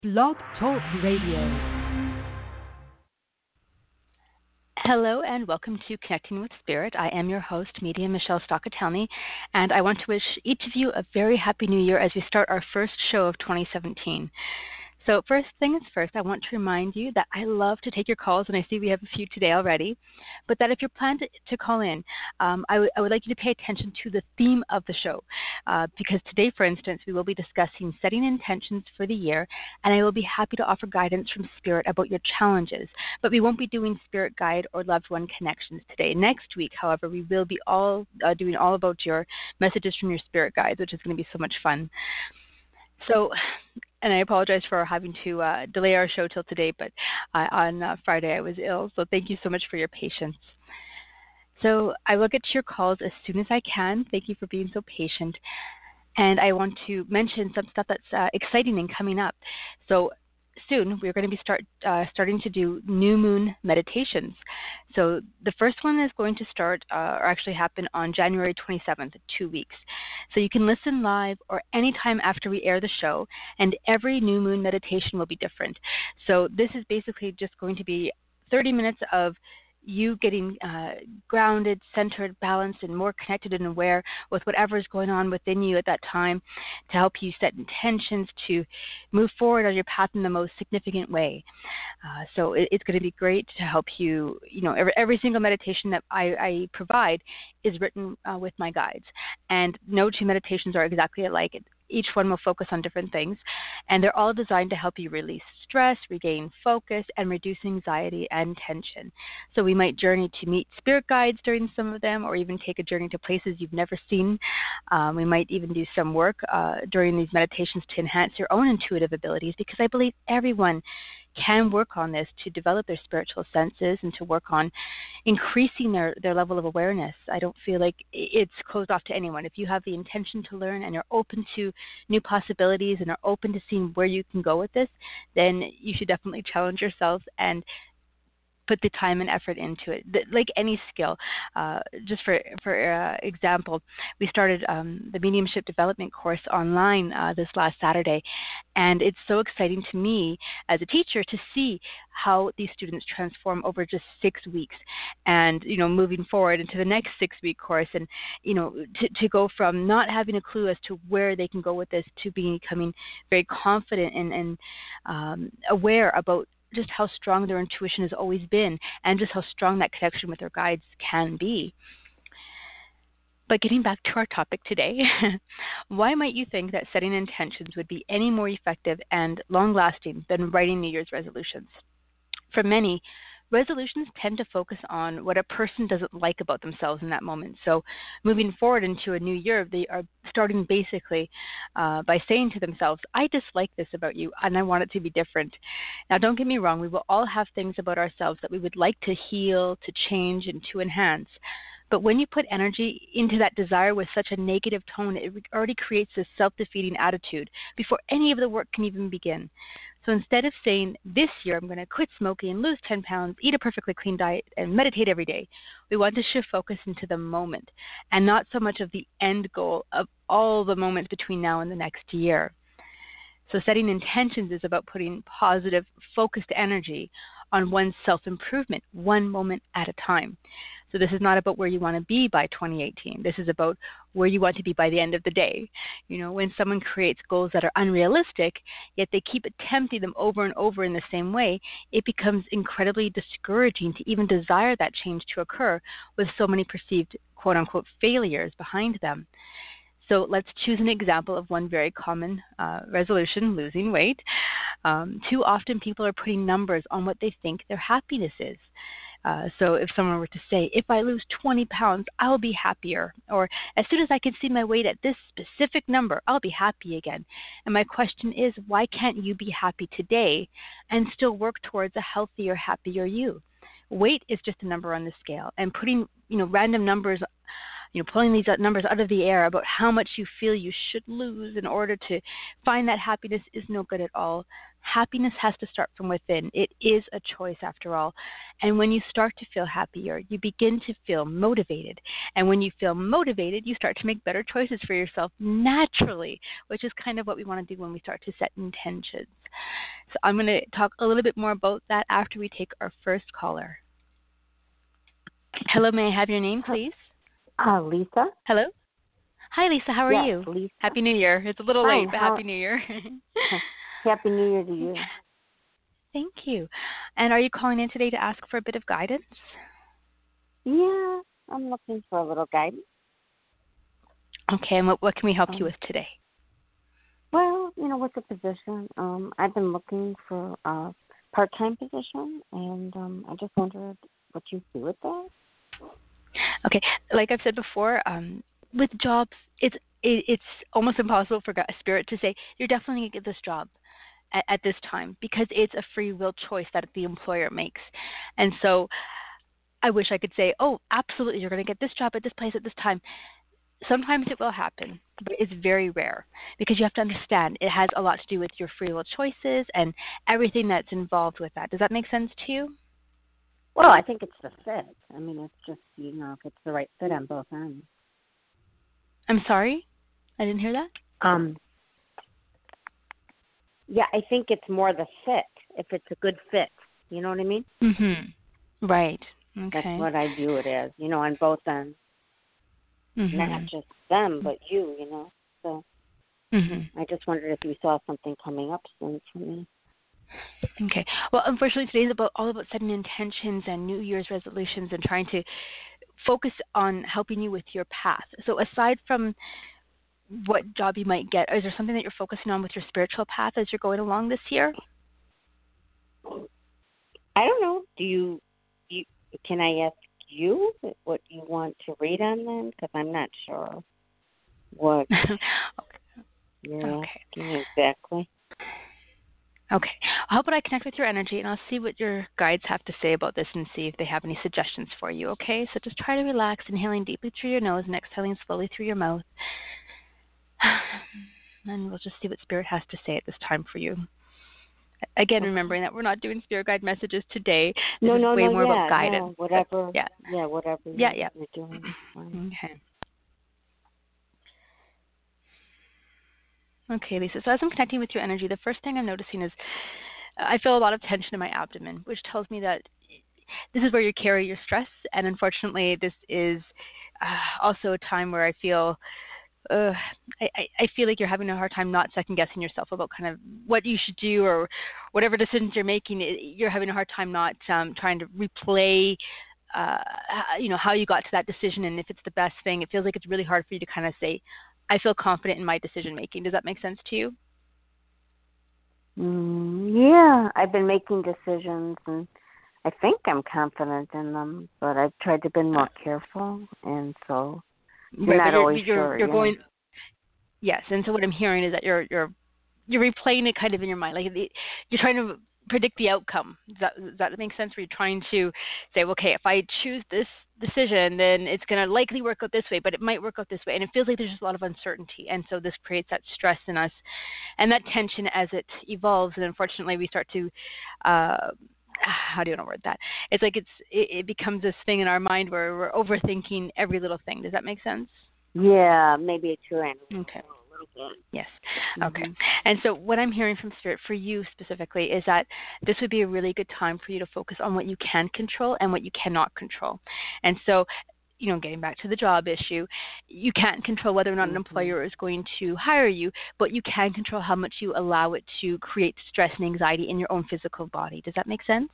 Blog Talk Radio. Hello and welcome to Connecting with Spirit. I am your host, Medium Michelle Stockatelny, and I want to wish each of you a very happy new year as we start our first show of 2017. So first things first, I want to remind you that I love to take your calls, and I see we have a few today already, but that if you're planning to call in, I would like you to pay attention to the theme of the show, because today, for instance, we will be discussing setting intentions for the year, and I will be happy to offer guidance from Spirit about your challenges, but we won't be doing Spirit Guide or Loved One Connections today. Next week, however, we will be doing all about your messages from your Spirit Guides, which is going to be so much fun. So, and I apologize for having to delay our show till today, but on Friday I was ill, so thank you so much for your patience. So I will get to your calls as soon as I can. Thank you for being so patient. And I want to mention some stuff that's exciting and coming up. So soon we're going to be starting to do new moon meditations. So the first one is going to start or actually happen on January 27th, 2 weeks. So you can listen live or anytime after we air the show, and every new moon meditation will be different. So this is basically just going to be 30 minutes of you getting grounded, centered, balanced, and more connected and aware with whatever is going on within you at that time to help you set intentions to move forward on your path in the most significant way. So it's going to be great to help you, every single meditation that I provide is written with my guides. And no two meditations are exactly alike. Each one will focus on different things, and they're all designed to help you release stress, regain focus, and reduce anxiety and tension. So we might journey to meet spirit guides during some of them, or even take a journey to places you've never seen. We might even do some work during these meditations to enhance your own intuitive abilities, because I believe everyone can work on this to develop their spiritual senses and to work on increasing their level of awareness. I don't feel like it's closed off to anyone. If you have the intention to learn and are open to new possibilities and are open to seeing where you can go with this, then you should definitely challenge yourselves and put the time and effort into it. Like any skill, just for example, we started the mediumship development course online this last Saturday, and it's so exciting to me as a teacher to see how these students transform over just 6 weeks, and moving forward into the next 6-week course, and to go from not having a clue as to where they can go with this to becoming very confident and aware about just how strong their intuition has always been, and just how strong that connection with their guides can be. But getting back to our topic today, why might you think that setting intentions would be any more effective and long-lasting than writing New Year's resolutions? For many, resolutions tend to focus on what a person doesn't like about themselves in that moment. So moving forward into a new year, they are starting basically by saying to themselves, I dislike this about you and I want it to be different. Now, don't get me wrong, we will all have things about ourselves that we would like to heal, to change, and to enhance. But when you put energy into that desire with such a negative tone, it already creates this self-defeating attitude before any of the work can even begin. So instead of saying, this year I'm going to quit smoking, lose 10 pounds, eat a perfectly clean diet, and meditate every day, we want to shift focus into the moment and not so much of the end goal of all the moments between now and the next year. So setting intentions is about putting positive, focused energy on one's self-improvement, one moment at a time. So this is not about where you want to be by 2018. This is about where you want to be by the end of the day. When someone creates goals that are unrealistic, yet they keep attempting them over and over in the same way, it becomes incredibly discouraging to even desire that change to occur with so many perceived quote-unquote failures behind them. So let's choose an example of one very common resolution, losing weight. Too often people are putting numbers on what they think their happiness is. So if someone were to say, if I lose 20 pounds, I'll be happier. Or as soon as I can see my weight at this specific number, I'll be happy again. And my question is, why can't you be happy today and still work towards a healthier, happier you? Weight is just a number on the scale. And putting random numbers pulling these numbers out of the air about how much you feel you should lose in order to find that happiness is no good at all. Happiness has to start from within. It is a choice after all. And when you start to feel happier, you begin to feel motivated. And when you feel motivated, you start to make better choices for yourself naturally, which is kind of what we want to do when we start to set intentions. So I'm going to talk a little bit more about that after we take our first caller. Hello, may I have your name, please? Lisa. Hello? Hi, Lisa. How are you? Lisa. Happy New Year. It's a little late, but Happy New Year. Happy New Year to you. Thank you. And are you calling in today to ask for a bit of guidance? Yeah, I'm looking for a little guidance. Okay, and what can we help you with today? Well, with the position, I've been looking for a part-time position, and I just wondered what you see with that. Okay, like I've said before, with jobs, it's almost impossible for Spirit to say, you're definitely going to get this job at this time, because it's a free will choice that the employer makes. And so I wish I could say, oh, absolutely, you're going to get this job at this place at this time. Sometimes it will happen, but it's very rare, because you have to understand it has a lot to do with your free will choices and everything that's involved with that. Does that make sense to you? Well, I think it's the fit. I mean, it's just, if it's the right fit on both ends. I'm sorry? I didn't hear that? Yeah, I think it's more the fit, if it's a good fit. You know what I mean? Mm-hmm. Right. Okay. That's what I view it as, on both ends. Mm-hmm. Not just them, but you, So I just wondered if you saw something coming up soon for me. Okay. Well, unfortunately, today's all about setting intentions and New Year's resolutions and trying to focus on helping you with your path. So aside from what job you might get, is there something that you're focusing on with your spiritual path as you're going along this year? I don't know. Can I ask you what you want to read on them? Because I'm not sure what you're asking exactly. Okay. How about I connect with your energy, and I'll see what your guides have to say about this and see if they have any suggestions for you, okay? So just try to relax, inhaling deeply through your nose and exhaling slowly through your mouth. And we'll just see what Spirit has to say at this time for you. Again, remembering that we're not doing Spirit Guide messages today. This is way more about guidance. No, whatever. Whatever you're doing. Okay. Okay, Lisa. So as I'm connecting with your energy, the first thing I'm noticing is I feel a lot of tension in my abdomen, which tells me that this is where you carry your stress. And unfortunately, this is also a time where I feel I feel like you're having a hard time not second-guessing yourself about kind of what you should do or whatever decisions you're making. You're having a hard time not trying to replay how you got to that decision and if it's the best thing. It feels like it's really hard for you to kind of say, I feel confident in my decision making. Does that make sense to you? Yeah, I've been making decisions and I think I'm confident in them, but I've tried to be more careful, and so you're not always sure. You're going. Yes, and so what I'm hearing is that you're replaying it kind of in your mind, like you're trying to predict the outcome. Does that make sense? Where you're trying to say, okay, if I choose this decision, then it's going to likely work out this way, but it might work out this way, and it feels like there's just a lot of uncertainty, and so this creates that stress in us, and that tension as it evolves, and unfortunately, we start to. How do you want to word that? It's like it becomes this thing in our mind where we're overthinking every little thing. Does that make sense? Yeah, maybe it's your end. Okay. Yes. Okay. And so what I'm hearing from Spirit for you specifically is that this would be a really good time for you to focus on what you can control and what you cannot control. And so, getting back to the job issue, you can't control whether or not an employer is going to hire you, but you can control how much you allow it to create stress and anxiety in your own physical body. Does that make sense?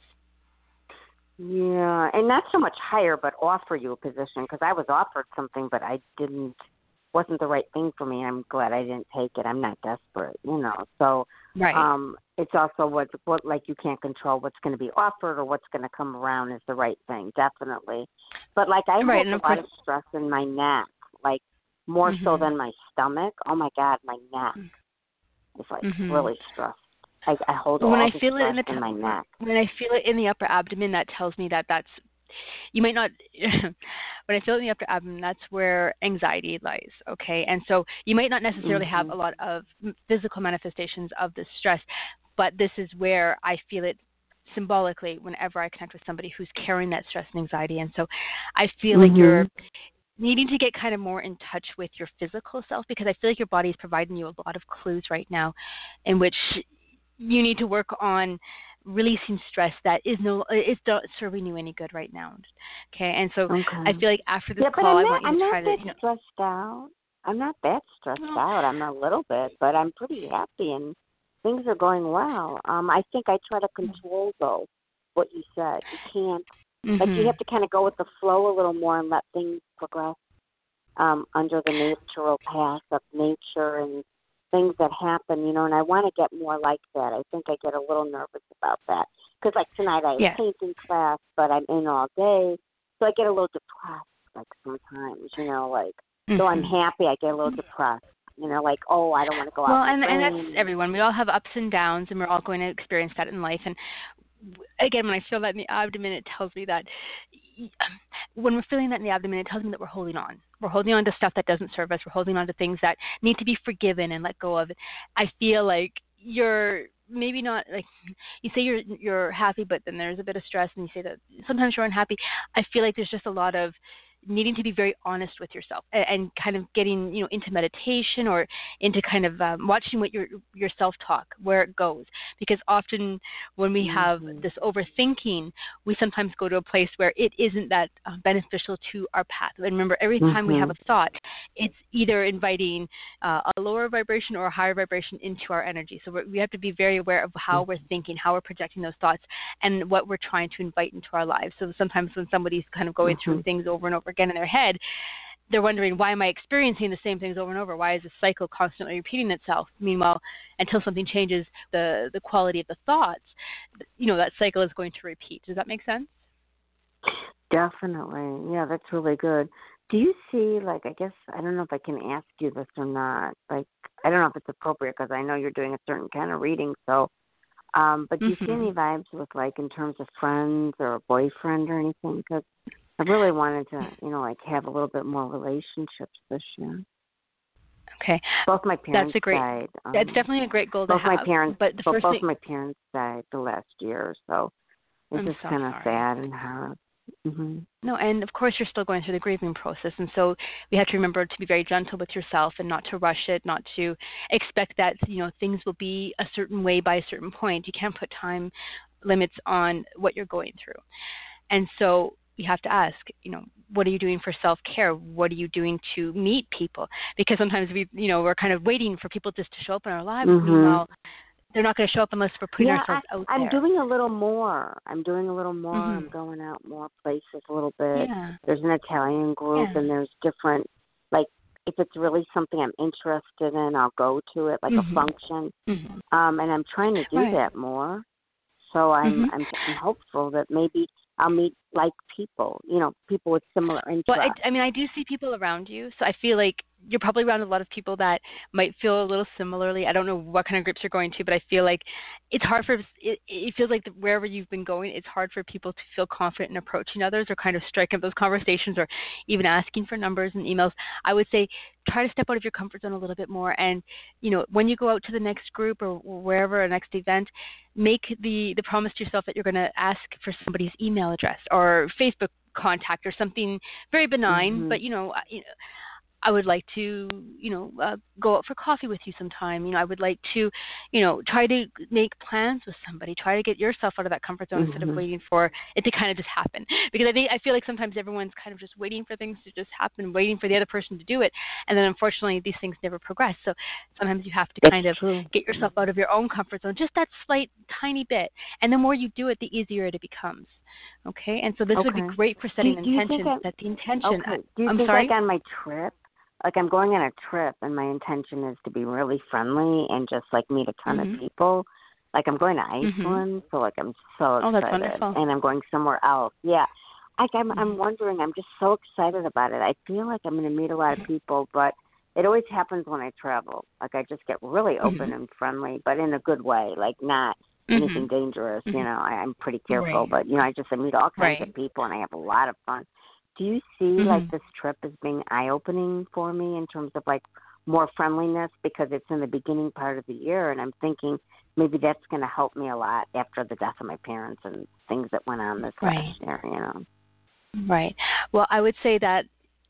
Yeah, and not so much hire, but offer you a position, because I was offered something, but wasn't the right thing for me. I'm glad I didn't take it. I'm not desperate, So right. It's also what like you can't control what's going to be offered or what's going to come around is the right thing, definitely. But like I have a lot of stress in my neck, like more so than my stomach. Oh my God, my neck is like really stressed. I hold all the stress in my neck. When I feel it in the upper abdomen, that tells me that that's you might not, when I feel it in the upper abdomen, that's where anxiety lies, okay? And so you might not necessarily have a lot of physical manifestations of this stress, but this is where I feel it symbolically whenever I connect with somebody who's carrying that stress and anxiety. And so I feel like you're needing to get kind of more in touch with your physical self, because I feel like your body is providing you a lot of clues right now in which you need to work on releasing stress that is not serving you any good right now. Okay, and so I feel like after this call, I want you to try to. I'm not that stressed out. I'm not that stressed out. I'm a little bit, but I'm pretty happy and things are going well. I think I try to control though what you said. You can't, like you have to kind of go with the flow a little more and let things progress under the natural path of nature and things that happen, you know, and I want to get more like that. I think I get a little nervous about that. Because, like, tonight I have painting class, but I'm in all day. So I get a little depressed, like, sometimes, you know, like, though I'm happy, I get a little depressed. You know, like, oh, I don't want to go out. Well, and that's everyone. We all have ups and downs, and we're all going to experience that in life. And, again, when I feel that in the abdomen, it tells me that when we're feeling that in the abdomen, it tells me that we're holding on. We're holding on to stuff that doesn't serve us. We're holding on to things that need to be forgiven and let go of. I feel like you're maybe not, like, you say you're happy, but then there's a bit of stress, and you say that sometimes you're unhappy. I feel like there's just a lot of needing to be very honest with yourself and kind of getting, you know, into meditation or into kind of watching what your self-talk, where it goes. Because often when we have this overthinking, we sometimes go to a place where it isn't that beneficial to our path. And remember, every time we have a thought, it's either inviting a lower vibration or a higher vibration into our energy. So we have to be very aware of how we're thinking, how we're projecting those thoughts, and what we're trying to invite into our lives. So sometimes when somebody's kind of going through things over and over again in their head, they're wondering, why am I experiencing the same things over and over? Why is this cycle constantly repeating itself? Meanwhile, until something changes the quality of the thoughts, you know, that cycle is going to repeat. Does that make sense? Definitely. Yeah, that's really good. Do you see, like, I guess, I don't know if I can ask you this or not. Like, I don't know if it's appropriate because I know you're doing a certain kind of reading. So, but do you see any vibes with, like, in terms of friends or a boyfriend or anything? Because I really wanted to, you know, like, have a little bit more relationships this year. Okay. Both my parents died. That's definitely a great goal to have. Both my parents died the last year, so it's just kind of sad and hard. No, and of course you're still going through the grieving process, and so we have to remember to be very gentle with yourself and not to rush it, not to expect that, you know, things will be a certain way by a certain point. You can't put time limits on what you're going through. And so you have to ask, you know, what are you doing for self-care? What are you doing to meet people? Because sometimes we're kind of waiting for people just to show up in our lives. Meanwhile, they're not going to show up unless we're putting ourselves out there. I'm doing a little more. I'm going out more places a little bit. Yeah. There's an Italian group, and there's different, like, if it's really something I'm interested in, I'll go to it, like a function. And I'm trying to do that more. So I'm hopeful that maybe I'll meet like people, you know, people with similar interests. Well, I do see people around you, so I feel like you're probably around a lot of people that might feel a little similarly. I don't know what kind of groups you're going to, but I feel like it's hard it feels like wherever you've been going, it's hard for people to feel confident in approaching others or kind of striking up those conversations or even asking for numbers and emails. I would say try to step out of your comfort zone a little bit more. And, you know, when you go out to the next group or wherever, a next event, make the promise to yourself that you're going to ask for somebody's email address or Facebook contact or something very benign, but, you know, I would like to, you know, go out for coffee with you sometime. You know, I would like to, you know, try to make plans with somebody. Try to get yourself out of that comfort zone instead of waiting for it to kind of just happen. Because I feel like sometimes everyone's kind of just waiting for things to just happen, waiting for the other person to do it. And then unfortunately these things never progress. So sometimes you have to kind of get yourself out of your own comfort zone, just that slight tiny bit. And the more you do it, the easier it becomes. Okay? And so this would be great for setting intentions. Set the intention. Do you think like on my trip? Like, I'm going on a trip, and my intention is to be really friendly and just, like, meet a ton of people. Like, I'm going to Iceland, so, like, I'm so excited. Oh, that's wonderful. And I'm going somewhere else. Yeah. Like, I'm wondering, I'm just so excited about it. I feel like I'm going to meet a lot of people, but it always happens when I travel. Like, I just get really open and friendly, but in a good way. Like, not anything dangerous. You know, I'm pretty careful, but, you know, I meet all kinds of people, and I have a lot of fun. Do you see, like, this trip as being eye-opening for me in terms of, like, more friendliness? Because it's in the beginning part of the year, and I'm thinking maybe that's going to help me a lot after the death of my parents and things that went on this last year, you know. Right. Well, I would say that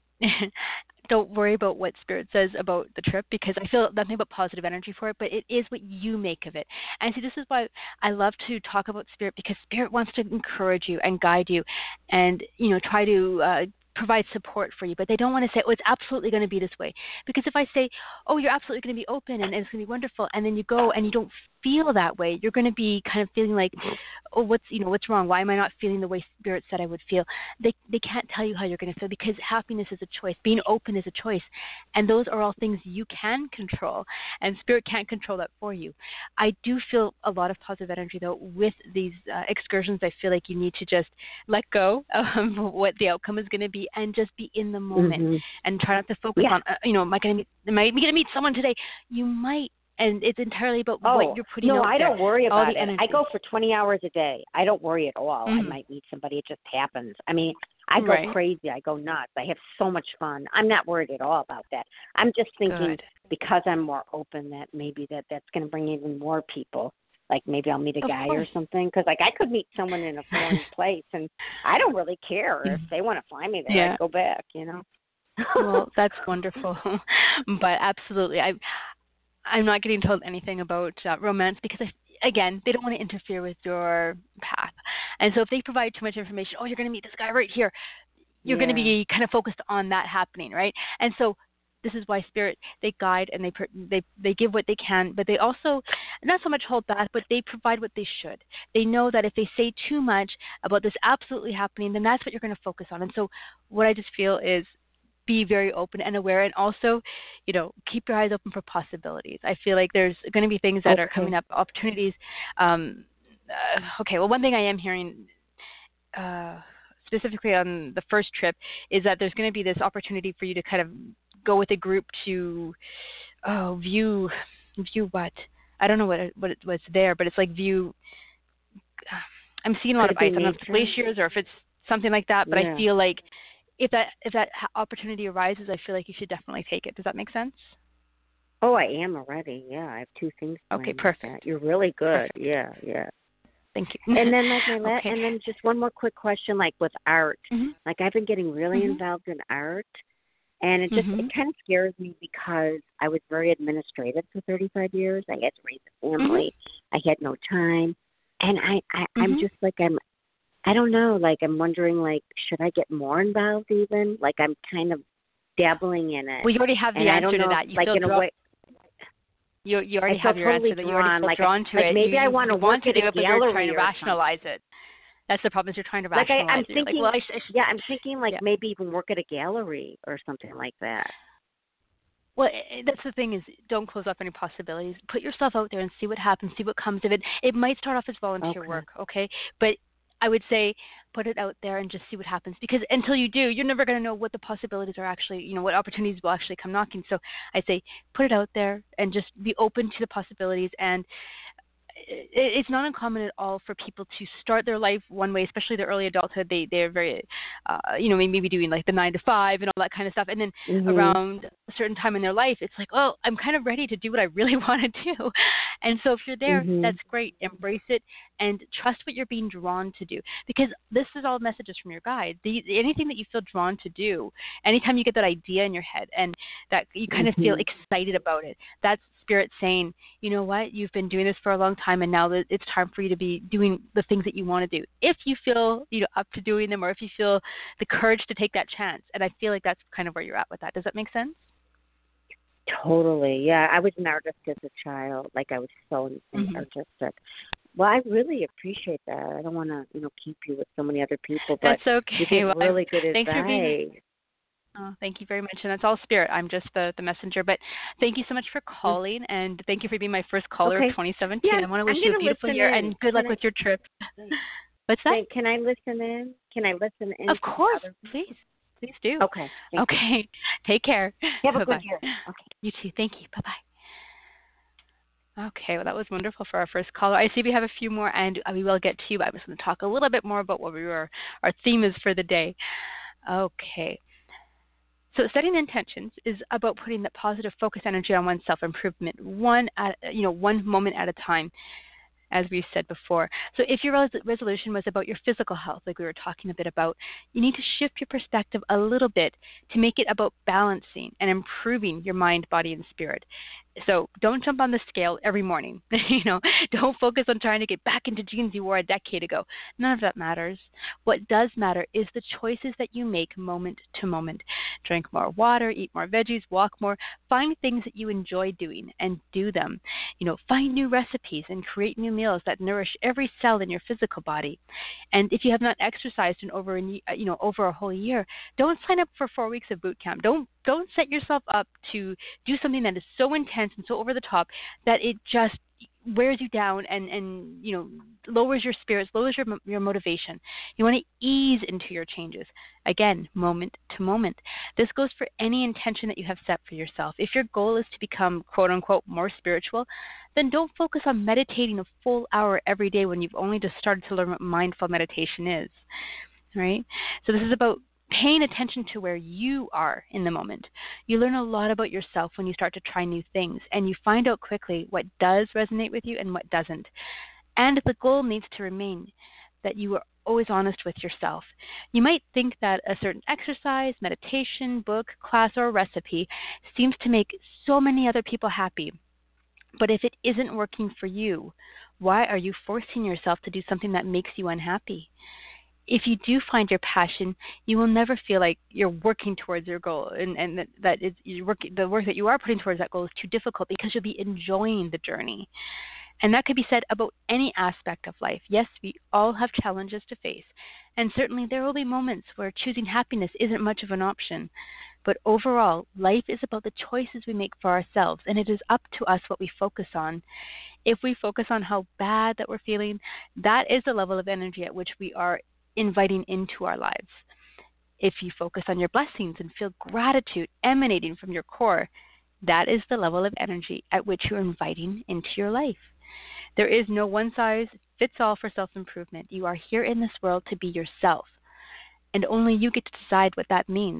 don't worry about what Spirit says about the trip, because I feel nothing but positive energy for it, but it is what you make of it. And see, this is why I love to talk about Spirit, because Spirit wants to encourage you and guide you and, you know, try to provide support for you, but they don't want to say, oh, it's absolutely going to be this way. Because if I say, oh, you're absolutely going to be open and it's going to be wonderful, and then you go and you don't feel that way, you're going to be kind of feeling like, oh, what's wrong? Why am I not feeling the way Spirit said I would feel? They can't tell you how you're going to feel, because happiness is a choice. Being open is a choice. And those are all things you can control, and Spirit can't control that for you. I do feel a lot of positive energy, though, with these excursions. I feel like you need to just let go of what the outcome is going to be and just be in the moment and try not to focus on, am I going to meet someone today? You might. And it's entirely about what you're putting out there. No, I don't worry about it. I go for 20 hours a day. I don't worry at all. I might meet somebody. It just happens. I mean, I go crazy. I go nuts. I have so much fun. I'm not worried at all about that. I'm just thinking because I'm more open that maybe that's going to bring even more people. Like maybe I'll meet a guy or something. Because like I could meet someone in a foreign place, and I don't really care if they want to fly me there. I go back, you know. Well, that's wonderful. But absolutely, I'm not getting told anything about romance, because, again, they don't want to interfere with your path. And so if they provide too much information, oh, you're going to meet this guy right here, you're going to be kind of focused on that happening, right? And so this is why Spirit, they guide and they give what they can, but they also not so much hold back, but they provide what they should. They know that if they say too much about this absolutely happening, then that's what you're going to focus on. And so what I just feel is, be very open and aware, and also, you know, keep your eyes open for possibilities. I feel like there's going to be things that are coming up, opportunities. Well, one thing I am hearing specifically on the first trip is that there's going to be this opportunity for you to kind of go with a group to view what? I don't know what's there, but it's like view. I'm seeing a lot of ice. I don't know if it's glaciers or if it's something like that, but I feel like if that opportunity arises, I feel like you should definitely take it. Does that make sense? Oh, I am already. Yeah, I have 2 things. Okay, perfect. You're really good. Perfect. Yeah. Thank you. And then and then just one more quick question, like with art. Like I've been getting really involved in art, and it just it kind of scares me because I was very administrative for 35 years. I had to raise a family. I had no time, and I'm just like I don't know, like I'm wondering, like, should I get more involved even? Like I'm kind of dabbling in it. Well, you already have the answer to that. You like feel in a way, you already have your answer that you already feel drawn to it. Maybe I want to work at a gallery, but you're trying to rationalize it. That's the problem, is you're trying to rationalize I'm it. Thinking, like, I'm thinking maybe even work at a gallery or something like that. Well, that's the thing, is don't close off any possibilities. Put yourself out there and see what happens, see what comes of it. It might start off as volunteer work, okay? But I would say put it out there and just see what happens, because until you do, you're never going to know what the possibilities are actually, you know, what opportunities will actually come knocking. So I say put it out there and just be open to the possibilities. And it's not uncommon at all for people to start their life one way, especially their early adulthood. They're very, maybe doing like the 9 to 5 and all that kind of stuff. And then around a certain time in their life, it's like, oh, I'm kind of ready to do what I really want to do. And so if you're there, that's great. Embrace it and trust what you're being drawn to do, because this is all messages from your guide. Anything that you feel drawn to do, anytime you get that idea in your head and that you kind of feel excited about it, that's Spirit saying, you know what, you've been doing this for a long time, and now it's time for you to be doing the things that you want to do. If you feel up to doing them, or if you feel the courage to take that chance. And I feel like that's kind of where you're at with that. Does that make sense? Totally. Yeah, I was an artist as a child. Like I was so artistic. Well, I really appreciate that. I don't want to, keep you with so many other people, but that's okay. You gave really good thanks advice. For being. Oh, thank you very much. And that's all Spirit. I'm just the messenger. But thank you so much for calling, and thank you for being my first caller of 2017. Yeah, I want to wish you a beautiful year and good luck with your trip. What's that? Can I listen in? Of course. Please do. Okay. Okay. Take care. Have a good year. Okay. You too. Thank you. Bye-bye. Okay, well, that was wonderful for our first caller. I see we have a few more, and we will get to you, but I'm just going to talk a little bit more about what our theme is for the day. Okay. So setting intentions is about putting that positive focus energy on one's self-improvement, one moment at a time, as we said before. So if your resolution was about your physical health, like we were talking a bit about, you need to shift your perspective a little bit to make it about balancing and improving your mind, body, and spirit. So don't jump on the scale every morning. Don't focus on trying to get back into jeans you wore a decade ago. None of that matters. What does matter is the choices that you make moment to moment. Drink more water, eat more veggies, walk more. Find things that you enjoy doing and do them. Find new recipes and create new meals that nourish every cell in your physical body. And if you have not exercised in over a whole year, don't sign up for 4 weeks of boot camp. Don't set yourself up to do something that is so intense and so over the top that it just wears you down and lowers your spirits, lowers your motivation. You want to ease into your changes. Again, moment to moment. This goes for any intention that you have set for yourself. If your goal is to become, quote unquote, more spiritual, then don't focus on meditating a full hour every day when you've only just started to learn what mindful meditation is. Right? So this is about paying attention to where you are in the moment. You learn a lot about yourself when you start to try new things, and you find out quickly what does resonate with you and what doesn't. And the goal needs to remain that you are always honest with yourself. You might think that a certain exercise, meditation, book, class, or recipe seems to make so many other people happy. But if it isn't working for you, why are you forcing yourself to do something that makes you unhappy? If you do find your passion, you will never feel like you're working towards your goal, and that the work that you are putting towards that goal is too difficult, because you'll be enjoying the journey. And that could be said about any aspect of life. Yes, we all have challenges to face, and certainly there will be moments where choosing happiness isn't much of an option. But overall, life is about the choices we make for ourselves, and it is up to us what we focus on. If we focus on how bad that we're feeling, that is the level of energy at which we are inviting into our lives. If you focus on your blessings and feel gratitude emanating from your core, that is the level of energy at which you're inviting into your life. There is no one size fits all for self-improvement. You are here in this world to be yourself, and only you get to decide what that means.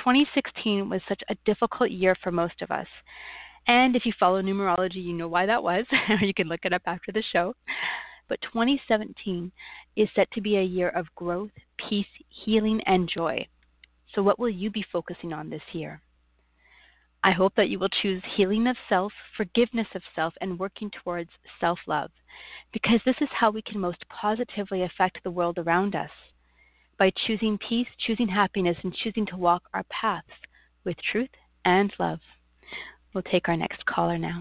2016 was such a difficult year for most of us. And if you follow numerology, you know why that was. You can look it up after the show. But 2017 is set to be a year of growth, peace, healing, and joy. So what will you be focusing on this year? I hope that you will choose healing of self, forgiveness of self, and working towards self-love, because this is how we can most positively affect the world around us, by choosing peace, choosing happiness, and choosing to walk our paths with truth and love. We'll take our next caller now.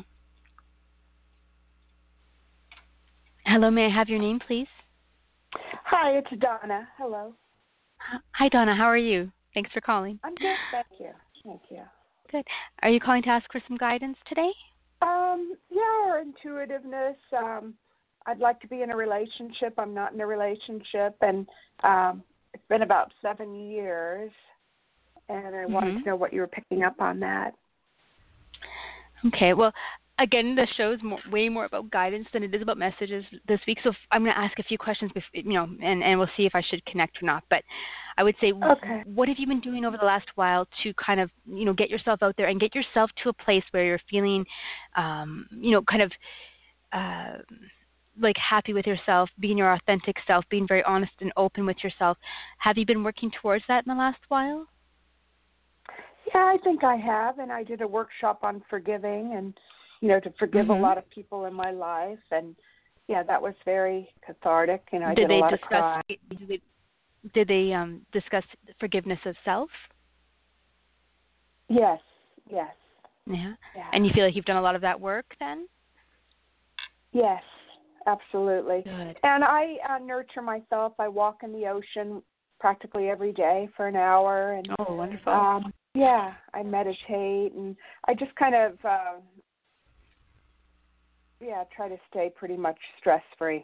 Hello, may I have your name, please? Hi, it's Donna. Hello. Hi, Donna. How are you? Thanks for calling. I'm good, thank you. Thank you. Good. Are you calling to ask for some guidance today? Or intuitiveness. I'd like to be in a relationship. I'm not in a relationship, and it's been about 7 years, and I wanted to know what you were picking up on that. Okay. Well, again, the show is way more about guidance than it is about messages this week. So I'm going to ask a few questions, and we'll see if I should connect or not. But I would say, okay. What have you been doing over the last while to kind of, get yourself out there and get yourself to a place where you're feeling, like happy with yourself, being your authentic self, being very honest and open with yourself? Have you been working towards that in the last while? Yeah, I think I have, and I did a workshop on forgiving and, to forgive a lot of people in my life, and yeah, that was very cathartic. I did a lot of crying. Did they discuss forgiveness of self? Yes. Yeah. And you feel like you've done a lot of that work then? Yes, absolutely. Good. And I nurture myself. I walk in the ocean practically every day for an hour. And, oh, wonderful. Yeah, I meditate, and I just kind of, try to stay pretty much stress-free.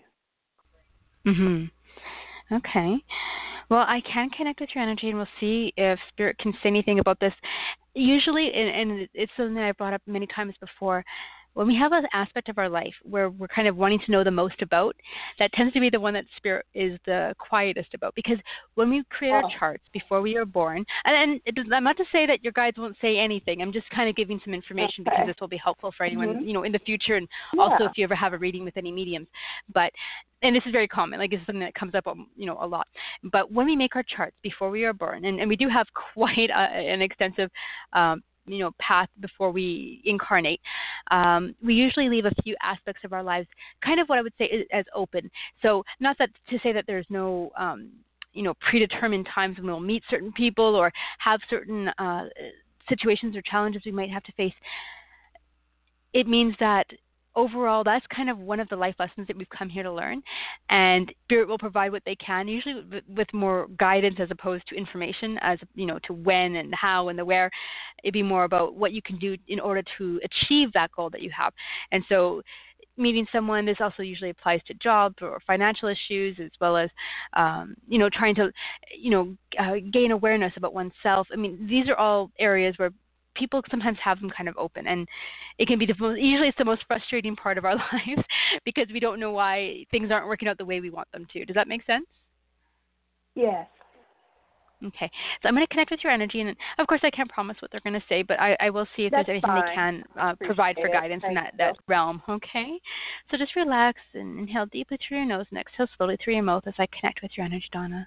Okay. Well, I can connect with your energy, and we'll see if Spirit can say anything about this. Usually, and it's something that I've brought up many times before, when we have an aspect of our life where we're kind of wanting to know the most about, that tends to be the one that Spirit is the quietest about. Because when we create our charts before we are born, and I'm not to say that your guides won't say anything. I'm just kind of giving some information because this will be helpful for anyone, in the future, and also if you ever have a reading with any mediums. And this is very common, like this is something that comes up, a lot. But when we make our charts before we are born, and we do have quite an extensive path before we incarnate, we usually leave a few aspects of our lives kind of what I would say as open. So not that to say that there's no predetermined times when we'll meet certain people or have certain situations or challenges we might have to face. It means that overall, that's kind of one of the life lessons that we've come here to learn, and Spirit will provide what they can, usually with more guidance as opposed to information, as to when and how and the where. It'd be more about what you can do in order to achieve that goal that you have. And so meeting someone, this also usually applies to jobs or financial issues, as well as trying to gain awareness about oneself. I mean, these are all areas where people sometimes have them kind of open, and it can be usually it's the most frustrating part of our lives because we don't know why things aren't working out the way we want them to. Does that make sense? Yes. Okay. So I'm going to connect with your energy, and of course I can't promise what they're going to say, but I will see if there's anything they can provide for guidance in that realm. Okay? So just relax and inhale deeply through your nose and exhale slowly through your mouth as I connect with your energy, Donna.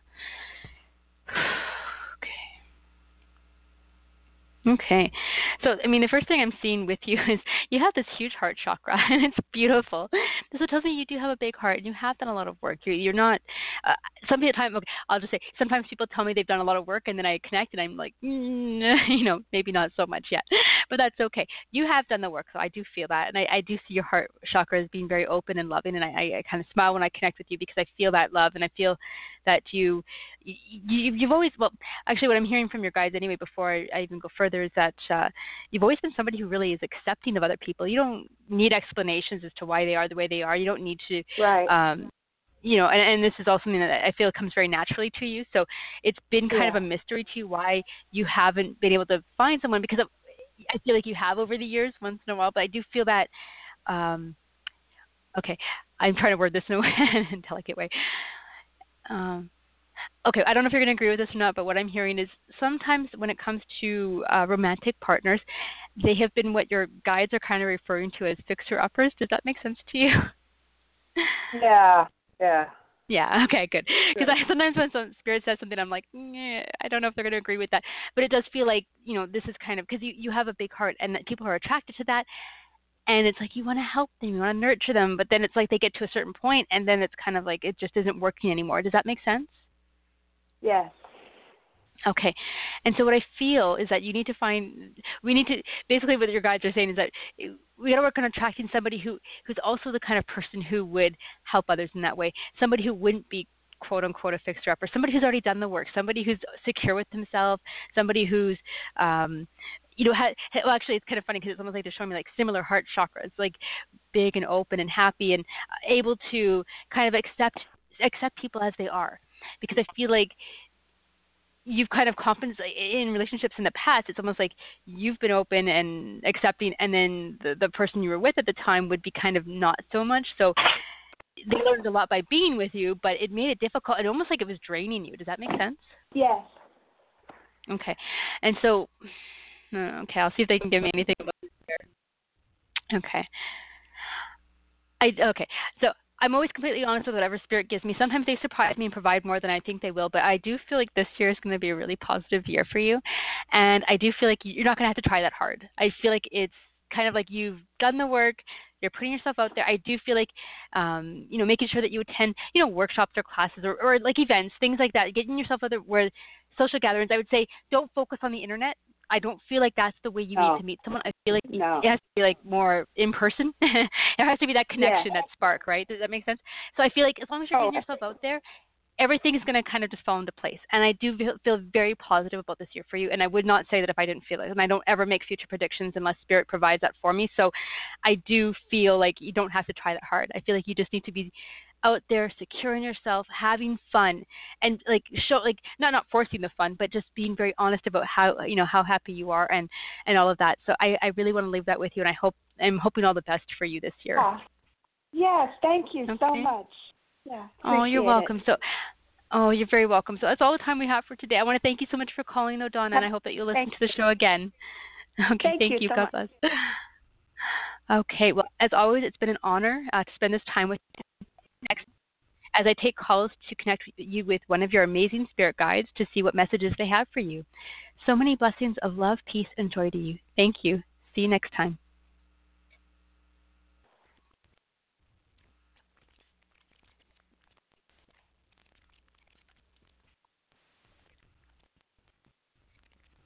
Okay. So, the first thing I'm seeing with you is you have this huge heart chakra, and it's beautiful. So it tells me you do have a big heart, and you have done a lot of work. You're not, I'll just say, sometimes people tell me they've done a lot of work, and then I connect, and I'm like, maybe not so much yet. But that's okay. You have done the work, so I do feel that, and I do see your heart chakra as being very open and loving, and I kind of smile when I connect with you because I feel that love, and I feel that you've always, well, actually what I'm hearing from your guides anyway before I even go further is that you've always been somebody who really is accepting of other people. You don't need explanations as to why they are the way they are. You don't need to, right. And this is also something that I feel comes very naturally to you. So it's been kind of a mystery to you why you haven't been able to find someone, because I feel like you have over the years once in a while, but I do feel that, okay, I'm trying to word this in a delicate way. Okay, I don't know if you're going to agree with this or not, but what I'm hearing is sometimes when it comes to romantic partners, they have been what your guides are kind of referring to as fixer-uppers. Does that make sense to you? Yeah. Yeah, okay, good. Because sometimes when some spirit says something, I'm like, I don't know if they're going to agree with that. But it does feel like, this is kind of, because you have a big heart and that people are attracted to that. And it's like you want to help them, you want to nurture them, but then it's like they get to a certain point, and then it's kind of like it just isn't working anymore. Does that make sense? Yes. Okay. And so what I feel is that we need to, basically what your guides are saying is that we got to work on attracting somebody who's also the kind of person who would help others in that way, somebody who wouldn't be quote unquote a fixer-upper, somebody who's already done the work, somebody who's secure with himself, somebody who's, well, actually, it's kind of funny because it's almost like they're showing me like similar heart chakras, like big and open and happy and able to kind of accept people as they are. Because I feel like you've kind of confidence in relationships in the past. It's almost like you've been open and accepting, and then the person you were with at the time would be kind of not so much. So they learned a lot by being with you, but it made it difficult and almost like it was draining you. Does that make sense? Yes. Okay. And so, okay, I'll see if they can give me anything about this here. Okay. Okay. So I'm always completely honest with whatever spirit gives me. Sometimes they surprise me and provide more than I think they will, but I do feel like this year is going to be a really positive year for you. And I do feel like you're not going to have to try that hard. I feel like it's kind of like you've done the work. You're putting yourself out there. I do feel like, making sure that you attend, workshops or classes or like events, things like that, getting yourself out there where social gatherings. I would say don't focus on the internet. I don't feel like that's the way you need to meet someone. I feel like it has to be like more in person. There has to be that connection, that spark, right? Does that make sense? So I feel like as long as you're getting yourself out there, everything is going to kind of just fall into place. And I do feel very positive about this year for you. And I would not say that if I didn't feel it. And I don't ever make future predictions unless Spirit provides that for me. So I do feel like you don't have to try that hard. I feel like you just need to be out there, securing yourself, having fun, and like show like not forcing the fun, but just being very honest about how happy you are and all of that. So I really want to leave that with you, and I'm hoping all the best for you this year. Yeah. Yes, thank you so much. Yeah. Oh, you're welcome. Oh, you're very welcome. So that's all the time we have for today. I want to thank you so much for calling, Donna, and I hope that you'll listen to the show again. Okay, thank you. God bless. Okay, well, as always, it's been an honor to spend this time with you. Next, as I take calls to connect you with one of your amazing spirit guides to see what messages they have for you. So many blessings of love, peace, and joy to you. Thank you. See you next time.